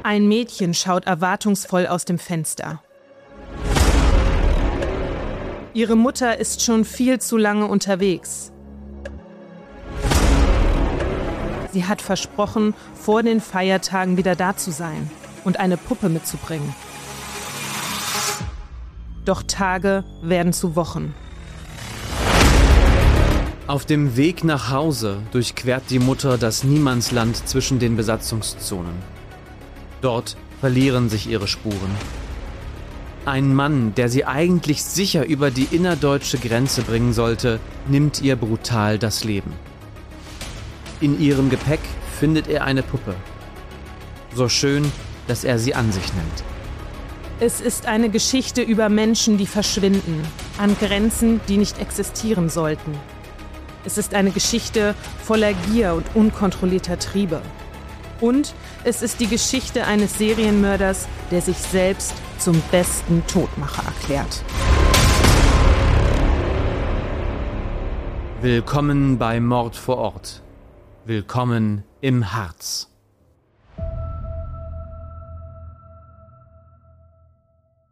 Ein Mädchen schaut erwartungsvoll aus dem Fenster. Ihre Mutter ist schon viel zu lange unterwegs. Sie hat versprochen, vor den Feiertagen wieder da zu sein und eine Puppe mitzubringen. Doch Tage werden zu Wochen. Auf dem Weg nach Hause durchquert die Mutter das Niemandsland zwischen den Besatzungszonen. Dort verlieren sich ihre Spuren. Ein Mann, der sie eigentlich sicher über die innerdeutsche Grenze bringen sollte, nimmt ihr brutal das Leben. In ihrem Gepäck findet er eine Puppe. So schön, dass er sie an sich nimmt. Es ist eine Geschichte über Menschen, die verschwinden, an Grenzen, die nicht existieren sollten. Es ist eine Geschichte voller Gier und unkontrollierter Triebe. Und es ist die Geschichte eines Serienmörders, der sich selbst zum besten Todmacher erklärt. Willkommen bei Mord vor Ort. Willkommen im Harz.